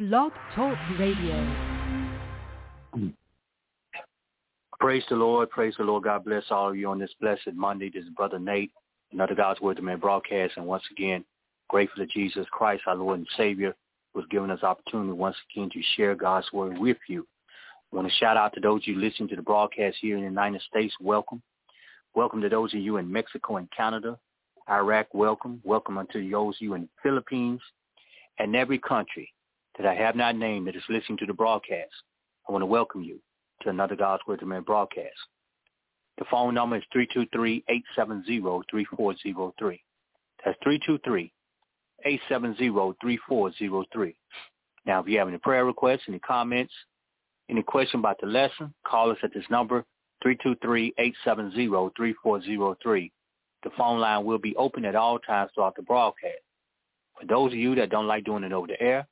Blog Talk Radio. Praise the Lord. Praise the Lord. God bless all of you on this blessed Monday. This is Brother Nate, another God's Word to Man broadcast. And once again, grateful to Jesus Christ, our Lord and Savior, who has given us opportunity once again to share God's Word with you. I want to shout out to those of you listening to the broadcast here in the United States. Welcome. Welcome to those of you in Mexico and Canada, Iraq. Welcome. Welcome unto those of you in the Philippines and every country that I have not named that is listening to the broadcast. I want to welcome you to another God's Word to Man broadcast. The phone number is 323-870-3403. That's 323-870-3403. Now, if you have any prayer requests, any comments, any question about the lesson, call us at this number, 323-870-3403. The phone line will be open at all times throughout the broadcast. For those of you that don't like doing it over the air,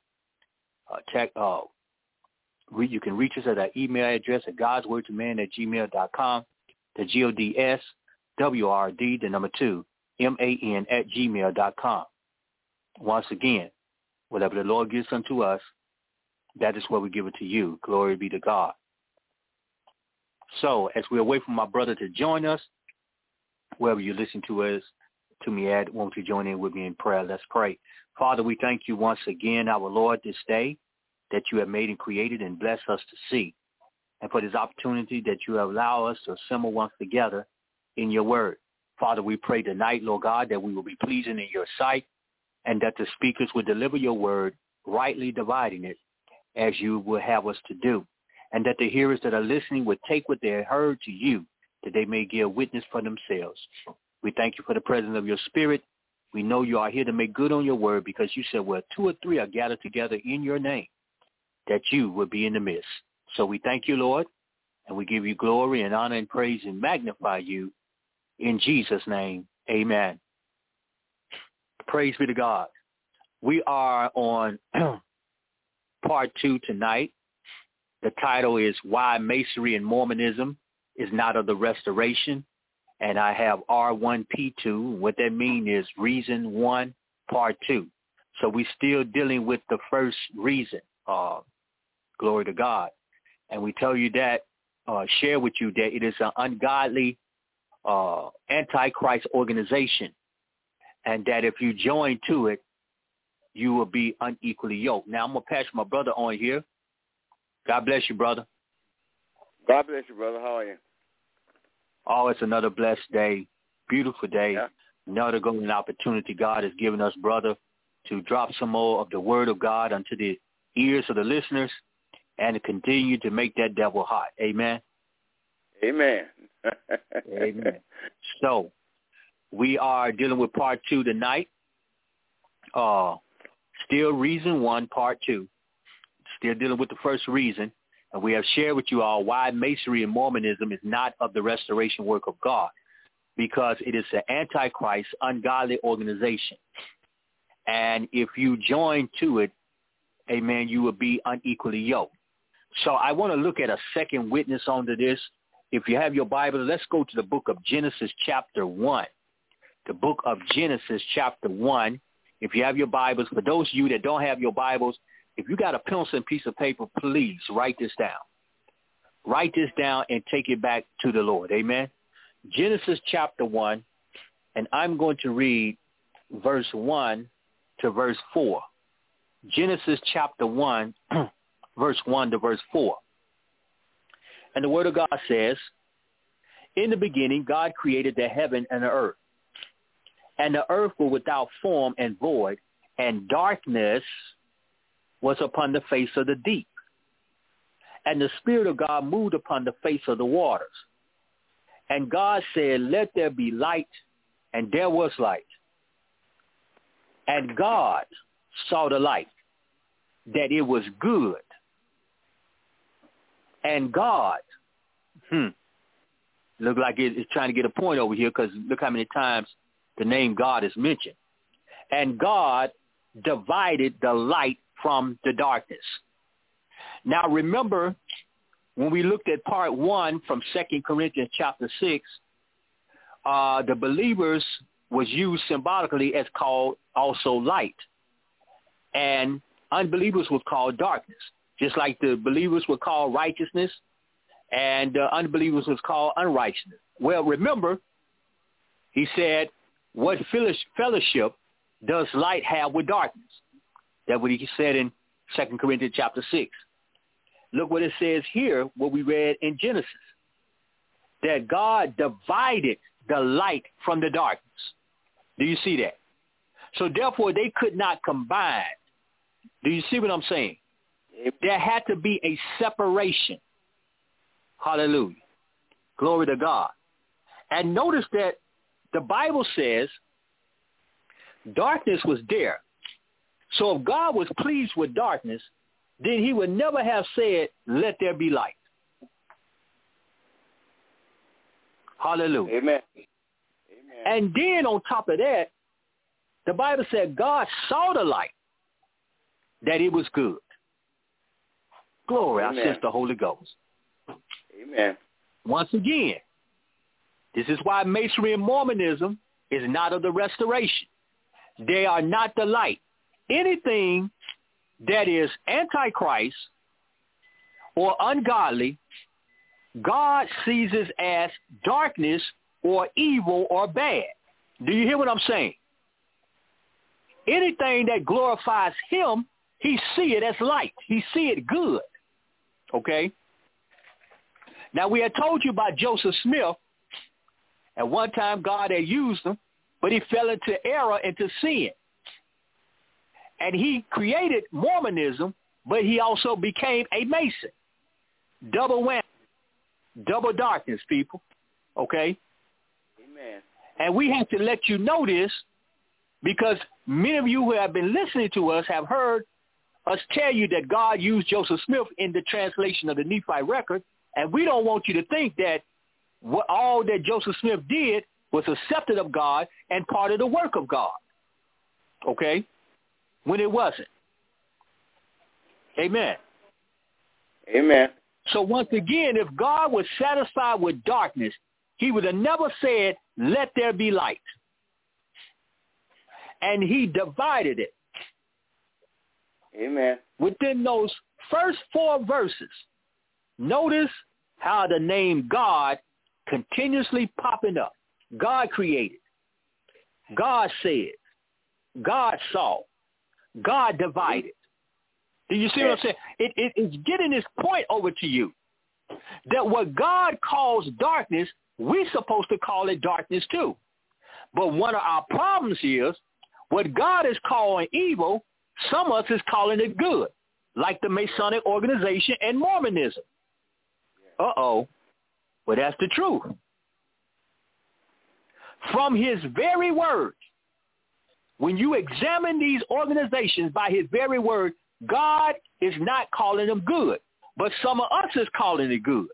you can reach us at our email address at godswordtoman@gmail.com. The GODSWRD, the number 2, MAN @gmail.com. Once again, whatever the Lord gives unto us, that is what we give it to you. Glory be to God. So, as we wait for my brother to join us, wherever you listen to us, to me at, won't you join in with me in prayer? Let's pray. Father, we thank you once again, our Lord, this day that you have made and created and blessed us to see, and for this opportunity that you have allowed us to assemble once together in your word. Father, we pray tonight, Lord God, that we will be pleasing in your sight and that the speakers will deliver your word, rightly dividing it as you will have us to do, and that the hearers that are listening would take what they heard to you, that they may give witness for themselves. We thank you for the presence of your spirit. We know you are here to make good on your word because you said, well, 2 or 3 are gathered together in your name, that you will be in the midst. So we thank you, Lord, and we give you glory and honor and praise and magnify you in Jesus' name. Amen. Praise be to God. We are on part 2 tonight. The title is Why Masonry and Mormonism is Not of the Restoration. And I have R1P2. What that means is Reason 1, Part 2. So we're still dealing with the first reason. Glory to God. And we tell you that, share with you that it is an ungodly antichrist organization, and that if you join to it, you will be unequally yoked. Now, I'm going to pass my brother on here. God bless you, brother. God bless you, brother. How are you? Oh, it's another blessed day, beautiful day, yeah. Another golden opportunity God has given us, brother, to drop some more of the word of God unto the ears of the listeners and to continue to make that devil hot. Amen? Amen. Amen. So we are dealing with part 2 tonight. Still reason 1, part 2. Still dealing with the first reason. And we have shared with you all why Masonry and Mormonism is not of the restoration work of God, because it is an antichrist, ungodly organization. And if you join to it, amen, you will be unequally yoked. So I want to look at a second witness onto this. If you have your Bible, let's go to the book of Genesis chapter 1. The book of Genesis chapter 1. If you have your Bibles, for those of you that don't have your Bibles, if you got a pencil and piece of paper, please write this down. Write this down and take it back to the Lord. Amen. Genesis chapter 1, and I'm going to read verse 1 to verse 4. Genesis chapter 1, verse 1 to verse 4. And the word of God says, in the beginning, God created the heaven and the earth. And the earth was without form and void, and darkness was upon the face of the deep. And the Spirit of God moved upon the face of the waters. And God said, let there be light, and there was light. And God saw the light, that it was good. And God, look like it's trying to get a point over here, because look how many times the name God is mentioned. And God divided the light from the darkness. Now remember, when we looked at part 1 from 2 Corinthians chapter 6, the believers was used symbolically as called also light. And unbelievers was called darkness, just like the believers were called righteousness and unbelievers was called unrighteousness. Well, remember, he said, what fellowship does light have with darkness? That's what he said in 2 Corinthians chapter 6. Look what it says here, what we read in Genesis, that God divided the light from the darkness. Do you see that? So therefore, they could not combine. Do you see what I'm saying? There had to be a separation. Hallelujah. Glory to God. And notice that the Bible says darkness was there. So if God was pleased with darkness, then he would never have said, let there be light. Hallelujah. Amen. Amen. And then on top of that, the Bible said God saw the light, that it was good. Glory, Amen. I sense the Holy Ghost. Amen. Once again, this is why Masonry and Mormonism is not of the restoration. They are not the light. Anything that is antichrist or ungodly, God sees it as darkness or evil or bad. Do you hear what I'm saying? Anything that glorifies him, he see it as light. He see it good. Okay? Now, we had told you about Joseph Smith. At one time, God had used him, but he fell into error, into sin. And he created Mormonism, but he also became a Mason. Double whammy. Double darkness, people. Okay? Amen. And we have to let you know this because many of you who have been listening to us have heard us tell you that God used Joseph Smith in the translation of the Nephi record, and we don't want you to think that all that Joseph Smith did was accepted of God and part of the work of God. Okay? When it wasn't. Amen. Amen. So once again, if God was satisfied with darkness, he would have never said, let there be light. And he divided it. Amen. Within those first 4 verses, notice how the name God continuously popping up. God created. God said. God saw. God divided. Do you see what I'm saying? It's getting this point over to you that what God calls darkness, we're supposed to call it darkness too. But one of our problems is what God is calling evil, some of us is calling it good, like the Masonic organization and Mormonism. Uh-oh. Well, that's the truth. From his very word, when you examine these organizations by his very word, God is not calling them good, but some of us is calling it good.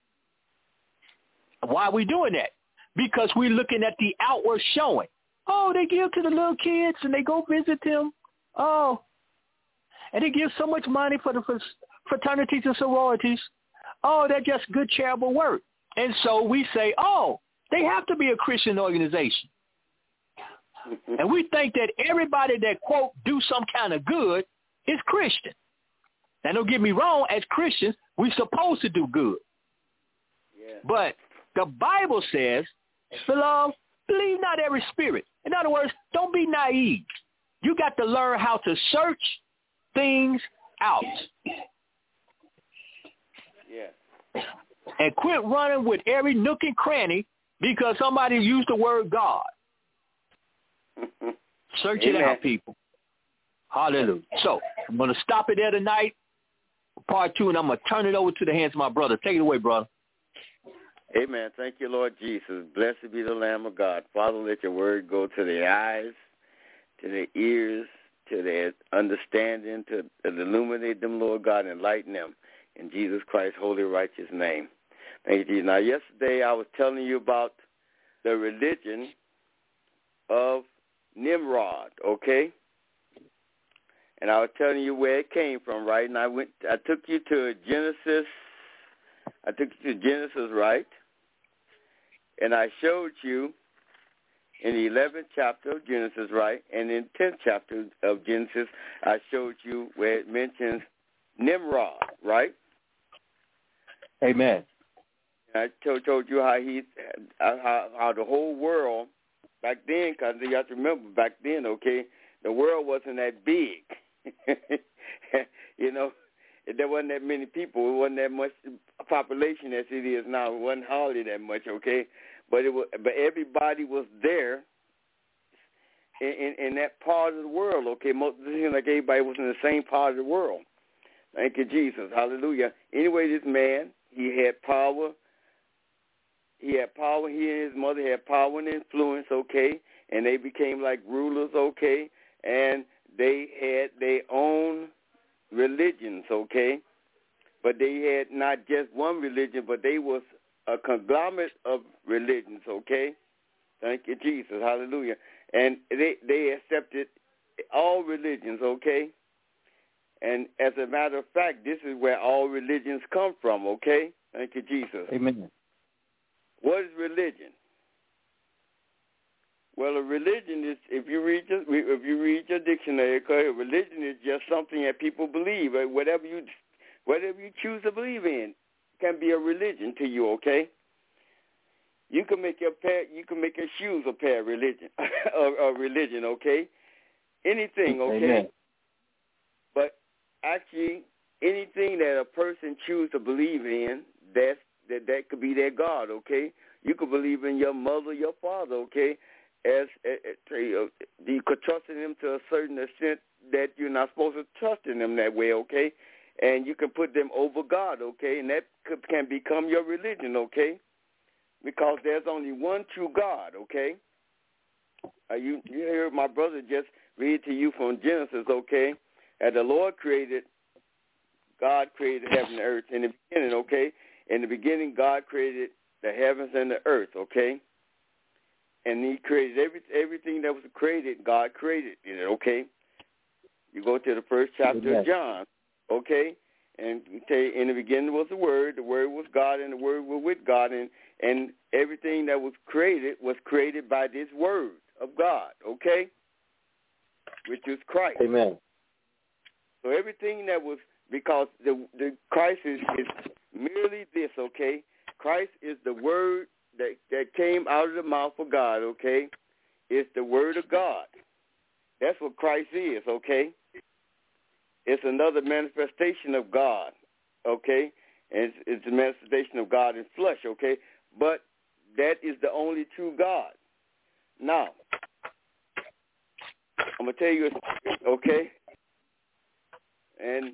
Why are we doing that? Because we're looking at the outward showing. Oh, they give to the little kids and they go visit them. Oh, and they give so much money for the fraternities and sororities. Oh, they're just good charitable work. And so we say, oh, they have to be a Christian organization. And we think that everybody that, quote, do some kind of good is Christian. Now, don't get me wrong. As Christians, we're supposed to do good. Yeah. But the Bible says, beloved, believe not every spirit. In other words, don't be naive. You got to learn how to search things out. Yeah. And quit running with every nook and cranny because somebody used the word God. Search it out, people. Hallelujah. So I'm going to stop it there tonight, part 2, and I'm going to turn it over to the hands of my brother. Take it away, brother. Amen. Thank you, Lord Jesus. Blessed be the Lamb of God. Father, let your word go to the eyes, to the ears, to their understanding, to illuminate them, Lord God, enlighten them. In Jesus Christ's holy, righteous name. Thank you, Jesus. Now, yesterday I was telling you about the religion of Nimrod, okay? And I was telling you where it came from, right? And I took you to Genesis. I took you to Genesis, right? And I showed you in the 11th chapter of Genesis, right? And in the 10th chapter of Genesis, I showed you where it mentions Nimrod, right? Amen. And I told you how the whole world back then, because you have to remember back then, okay, the world wasn't that big. You know, there wasn't that many people. It wasn't that much population as it is now. It wasn't hardly that much, okay? But everybody was there in that part of the world, okay? Most of the time, like everybody was in the same part of the world. Thank you, Jesus. Hallelujah. Anyway, this man, he had power. He and his mother had power and influence, okay? And they became like rulers, okay? And they had their own religions, okay? But they had not just one religion, but they was a conglomerate of religions, okay? Thank you, Jesus. Hallelujah. And they accepted all religions, okay? And as a matter of fact, this is where all religions come from, okay? Thank you, Jesus. Amen. What is religion? Well, a religion is, if you read your dictionary, okay, religion is just something that people believe. Whatever you choose to believe in can be a religion to you, okay? You can make your shoes a pair of religion, a religion, okay? Anything, okay? Amen. But actually, anything that a person chooses to believe in, that could be their God, okay? You could believe in your mother, your father, okay? As you could trust in them to a certain extent that you're not supposed to trust in them that way, okay? And you can put them over God, okay? And that can become your religion, okay? Because there's only one true God, okay? You heard my brother just read to you from Genesis, okay? As the Lord God created heaven and earth in the beginning, okay? In the beginning, God created the heavens and the earth, okay? And he created everything that was created, God created it, okay? You go to the first chapter of John, okay? And you tell you, in the beginning was the Word was God, and the Word was with God, and everything that was created by this Word of God, okay? Which is Christ. Amen. So everything that was, because the Christ is merely this, okay? Christ is the Word that came out of the mouth of God, okay? It's the Word of God. That's what Christ is, okay? It's another manifestation of God, okay? And it's a manifestation of God in flesh, okay? But that is the only true God. Now, I'm going to tell you a secret, okay? And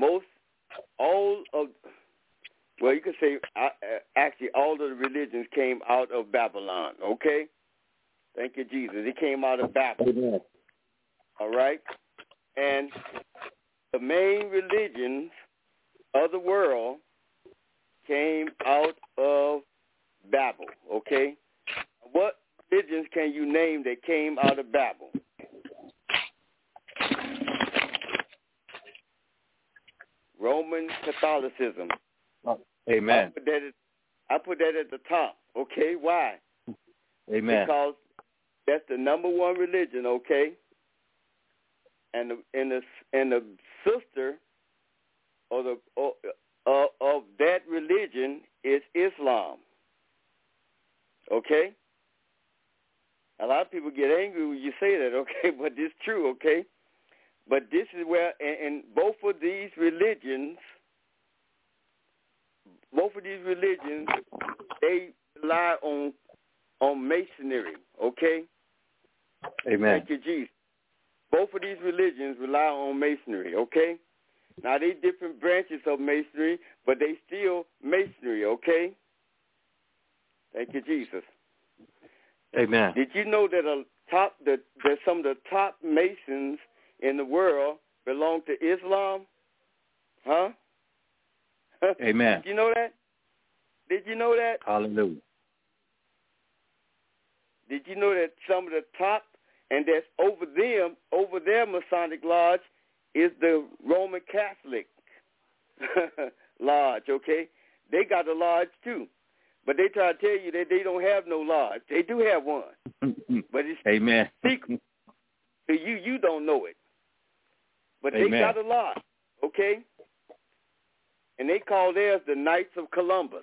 you could say actually all of the religions came out of Babylon, okay? Thank you, Jesus. It came out of Babylon. Amen. All right? And the main religions of the world came out of Babel, okay? What religions can you name that came out of Babel? Roman Catholicism. Amen. I put that at the top, okay? Why? Amen. Because that's the number one religion, okay? And the sister of that religion is Islam. Okay? A lot of people get angry when you say that, okay, but it's true, okay? But this is where, and both of these religions, they rely on masonry, okay? Amen. Thank you, Jesus. Both of these religions rely on masonry, okay? Now, they different branches of masonry, but they still masonry, okay? Thank you, Jesus. Amen. Did you know that some of the top masons in the world belong to Islam? Huh? Amen. Did you know that? Did you know that? Hallelujah. Did you know that some of the top, and that's over their Masonic lodge, is the Roman Catholic lodge, okay? They got a lodge too. But they try to tell you that they don't have no laws. They do have one. But it's Amen. secret. To you, you don't know it. But Amen. they got a law, okay? And they call theirs the Knights of Columbus.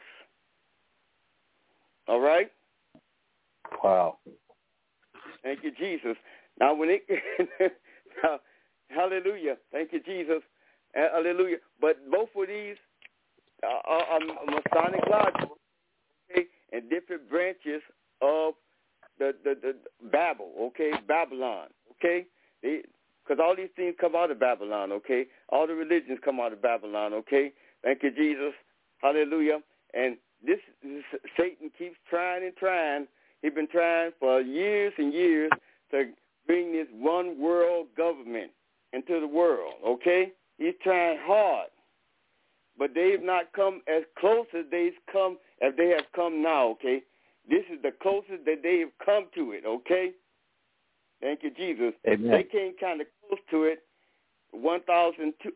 All right? Wow. Thank you, Jesus. Now, when it now, hallelujah. Thank you, Jesus. Hallelujah. But both of these are Masonic lodges, okay, and different branches of the Babel, okay, Babylon, okay? Because all these things come out of Babylon, okay? All the religions come out of Babylon, okay? Thank you, Jesus. Hallelujah. And this Satan keeps trying and trying. He's been trying for years and years to bring this one world government into the world, okay? He's trying hard. But they've not come as close as they have come now, okay? This is the closest that they have come to it, okay? Thank you, Jesus. Amen. They came kind of close to it, 1,002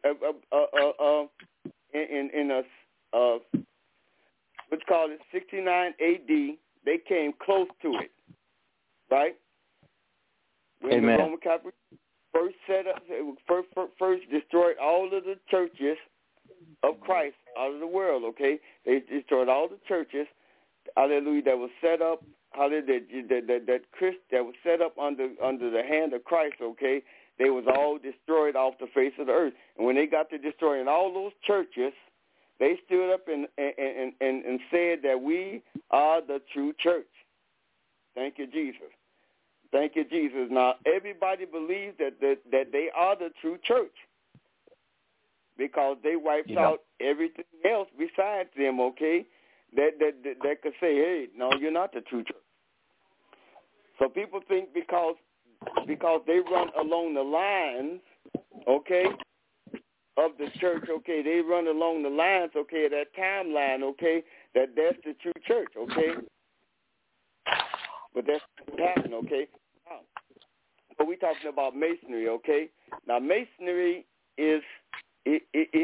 in what's called 69 A.D. They came close to it, right? When Amen. the Roman Catholic first set up, first destroyed all of the churches of Christ out of the world, okay? They destroyed all the churches, hallelujah, that was set up, hallelujah, that was set up under the hand of Christ, okay? They was all destroyed off the face of the earth. And when they got to destroying all those churches, they stood up and said that we are the true church. Thank you, Jesus. Thank you, Jesus. Now, everybody believes that they are the true church because they wiped out everything else besides them, okay, that could say, hey, no, you're not the true church. So people think because they run along the lines, okay, of the church, okay, they run along the lines, okay, that timeline, okay, that's the true church, okay? But that's what happened, okay? Now, but we're talking about Masonry, okay? Now, Masonry is it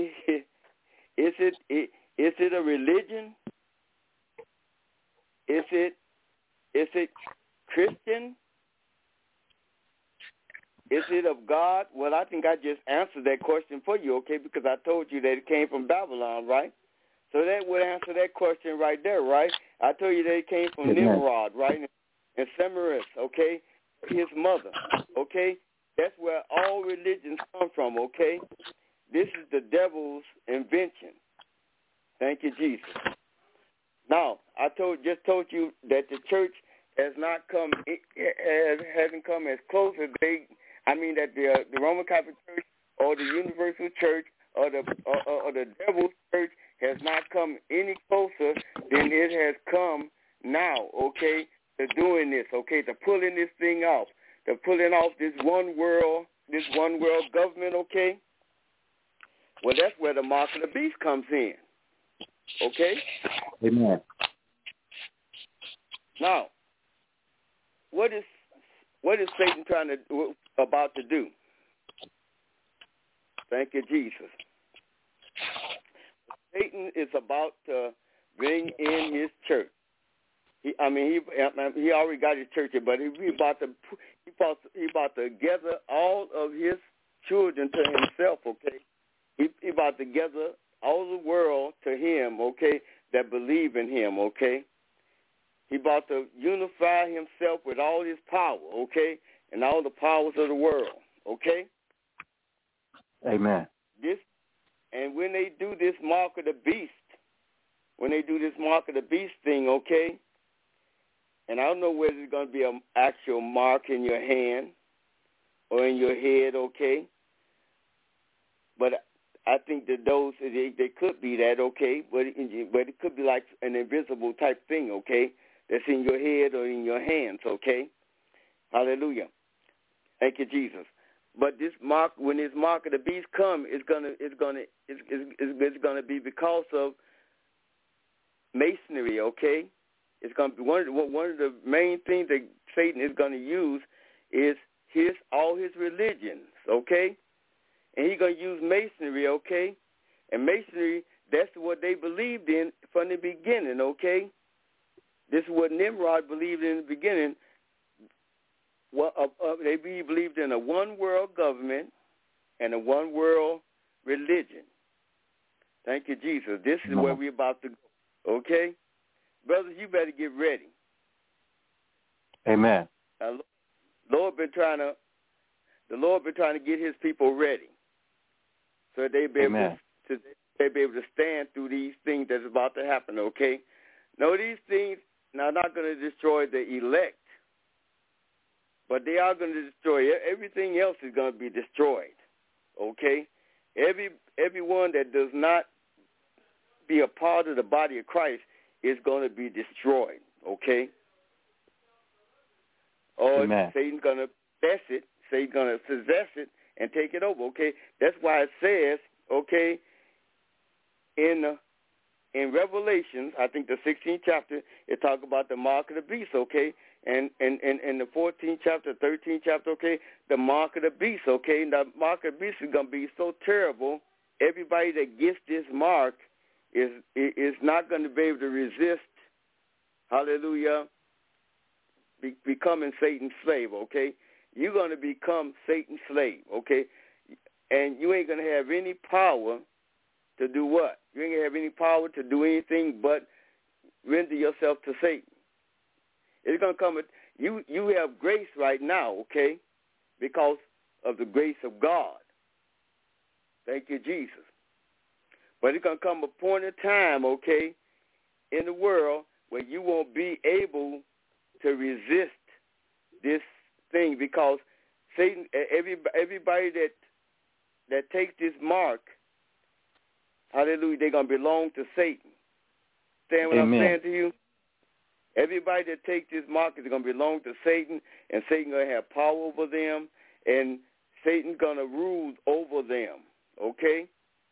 a religion? Is it Christian? Is it of God? Well, I think I just answered that question for you, okay, because I told you that it came from Babylon, right? So that would answer that question right there, right? I told you that it came from Nimrod, right? And Semiramis, okay, his mother, okay? That's where all religions come from, okay? This is the devil's invention. Thank you, Jesus. Now, I just told you that the church hasn't come as close as that the Roman Catholic Church or the Universal Church or the Devil's Church has not come any closer than it has come now, okay, to doing this, okay, to pulling this thing off, to pulling off this one world government, okay? Well, that's where the mark of the beast comes in, okay? Amen. Now, what is Satan about to do? Thank you, Jesus. Satan is about to bring in his church. He already got his church, but he about to gather all of his children to himself. Okay, he about to gather all the world to him. Okay, that believe in him. Okay, he about to unify himself with all his power. Okay, and all the powers of the world. Okay. Amen. And when they do this mark of the beast, thing, okay, and I don't know whether it's going to be an actual mark in your hand or in your head, okay, but I think that they could be that, okay, but it could be like an invisible type thing, okay, that's in your head or in your hands, okay. Hallelujah. Thank you, Jesus. But this mark, when this mark of the beast comes, it's gonna be because of Masonry. Okay, it's gonna be one of the main things that Satan is gonna use is all his religions. Okay, and he's gonna use Masonry. Okay, and Masonry, that's what they believed in from the beginning. Okay, This is what Nimrod believed in the beginning. They believed in a one-world government and a one-world religion. Thank you, Jesus. This is where we're about to go, okay? Brothers, you better get ready. Amen. The Lord been trying to get his people ready so that they be able to stand through these things that's about to happen, okay? No, these things are not going to destroy the elect, but they are going to destroy everything else is going to be destroyed, okay? Everyone that does not be a part of the body of Christ is going to be destroyed, okay? Or Satan's going to possess it, Satan's going to possess it and take it over, okay? That's why it says, okay, in Revelations, I think the 16th chapter, it talks about the mark of the beast, okay? And the 14th chapter, 13th chapter, okay, the mark of the beast, okay? And the mark of the beast is going to be so terrible, everybody that gets this mark is not going to be able to resist, hallelujah, becoming Satan's slave, okay? You're going to become Satan's slave, okay? And you ain't going to have any power to do what? You ain't going to have any power to do anything but render yourself to Satan. It's going to come, you have grace right now, okay, because of the grace of God. Thank you, Jesus. But it's going to come a point in time, okay, in the world where you won't be able to resist this thing because Satan, everybody that takes this mark, hallelujah, they're going to belong to Satan. Understand what I'm saying to you? Everybody that takes this mark is going to belong to Satan, and Satan going to have power over them, and Satan's going to rule over them, okay?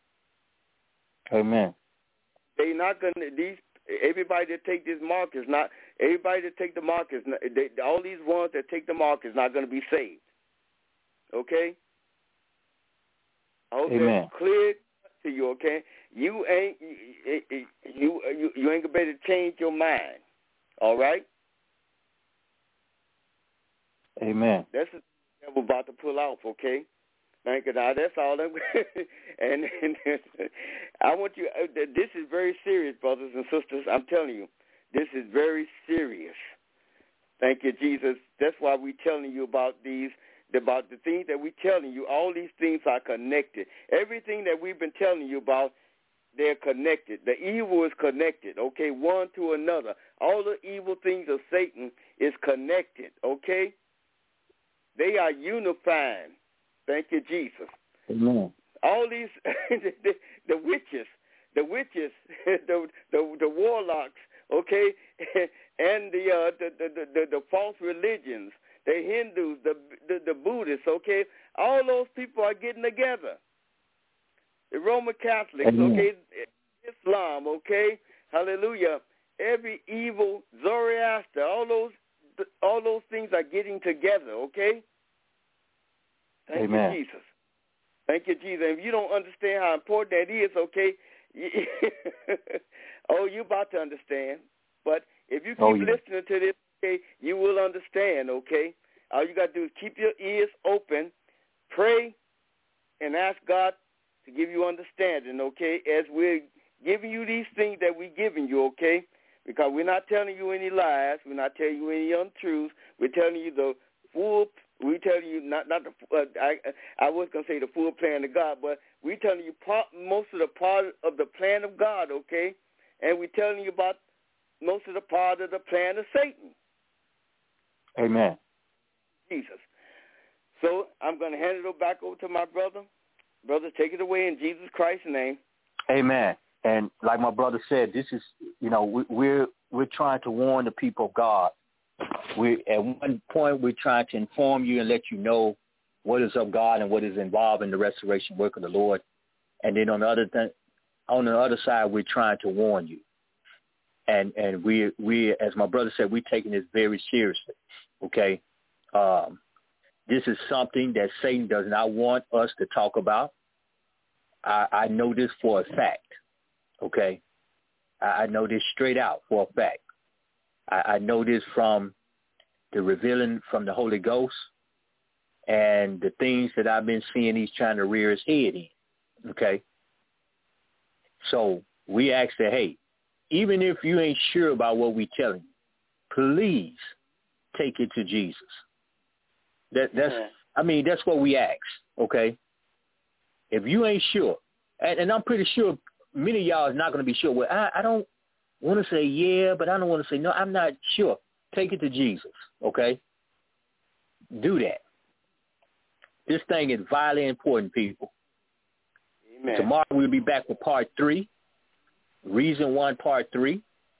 Amen. They're not going to, everybody that take this mark is not, everybody that take the mark is not, all these ones that take the mark is not going to be saved, okay? I hope that's clear to you, okay? You ain't gonna be able to change your mind. All right? Amen. That's what we're about to pull off, okay? Thank you. Now, that's all. And I want you, this is very serious, brothers and sisters. I'm telling you, this is very serious. Thank you, Jesus. That's why we're telling you about the things that we're telling you. All these things are connected. Everything that we've been telling you about, they're connected. The evil is connected, okay, one to another. All the evil things of Satan is connected, okay? They are unifying. Thank you, Jesus. Amen. All these, the witches, the warlocks, okay, and the false religions, the Hindus, the Buddhists, okay, all those people are getting together. The Roman Catholics, okay, Islam, okay, hallelujah. Every evil Zoroaster, all those things are getting together, okay? Thank you, Jesus. Thank you, Jesus. If you don't understand how important that is, okay, you're about to understand. But if you keep listening to this, okay, you will understand, okay? All you got to do is keep your ears open, pray, and ask God to give you understanding, okay, as we're giving you these things that we're giving you, okay? Because we're not telling you any lies. We're not telling you any untruths. We're telling you the full, we're telling you not the, I was going to say the full plan of God, but we're telling you most of the part of the plan of God, okay? And we're telling you about most of the part of the plan of Satan. Amen. Jesus. So I'm going to hand it back over to my brother. Brother, take it away in Jesus Christ's name. Amen. And like my brother said, this is, we're trying to warn the people of God. At one point, we're trying to inform you and let you know what is of God and what is involved in the restoration work of the Lord. And then on the other side, we're trying to warn you. And we, as my brother said, we're taking this very seriously. Okay. This is something that Satan does not want us to talk about. I know this for a fact, okay? I know this straight out for a fact. I know this from the revealing from the Holy Ghost and the things that I've been seeing he's trying to rear his head in, okay? So we ask that, hey, even if you ain't sure about what we telling you, please take it to Jesus. That's what we ask, okay? If you ain't sure, and I'm pretty sure many of y'all is not going to be sure. Well, I don't want to say yeah, but I don't want to say no. I'm not sure. Take it to Jesus, okay? Do that. This thing is vitally important, people. Amen. Tomorrow we'll be back with part 3. Reason 1, part 3.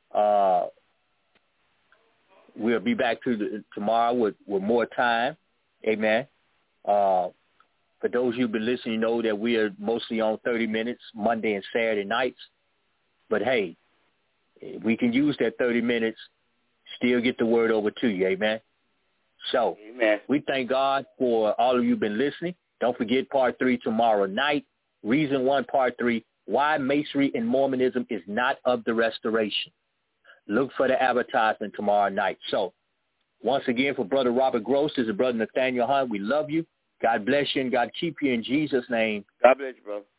We'll be back tomorrow with more time. Amen. For those of you who've been listening, you know that we are mostly on 30 minutes, Monday and Saturday nights. But, hey, we can use that 30 minutes, still get the word over to you. Amen. So Amen. We thank God for all of you who've been listening. Don't forget part 3 tomorrow night. Reason 1, part 3, why Masonry and Mormonism is not of the restoration. Look for the advertisement tomorrow night. So once again, for Brother Robert Gross, this is Brother Nathaniel Hunt. We love you. God bless you and God keep you in Jesus' name. God bless you, brother.